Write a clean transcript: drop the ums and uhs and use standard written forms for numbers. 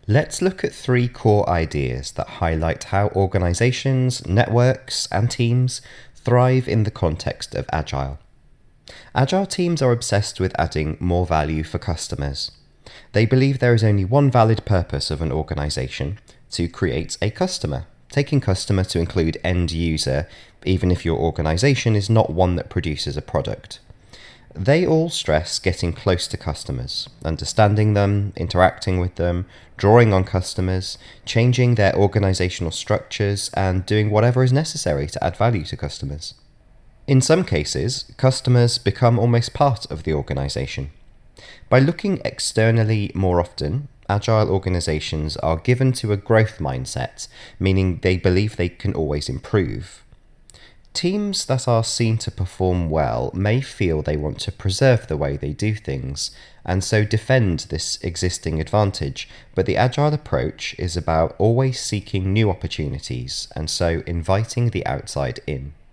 Let's look at three core ideas that highlight how organizations, networks, and teams thrive in the context of Agile. Agile teams are obsessed with adding more value for customers. They believe there is only one valid purpose of an organization: to create a customer, taking customer to include end user, even if your organization is not one that produces a product. They all stress getting close to customers, understanding them, interacting with them, drawing on customers, changing their organizational structures, and doing whatever is necessary to add value to customers. In some cases, customers become almost part of the organization. By looking externally more often, agile organizations are given to a growth mindset, meaning they believe they can always improve. Teams that are seen to perform well may feel they want to preserve the way they do things, and so defend this existing advantage, but the agile approach is about always seeking new opportunities, and so inviting the outside in.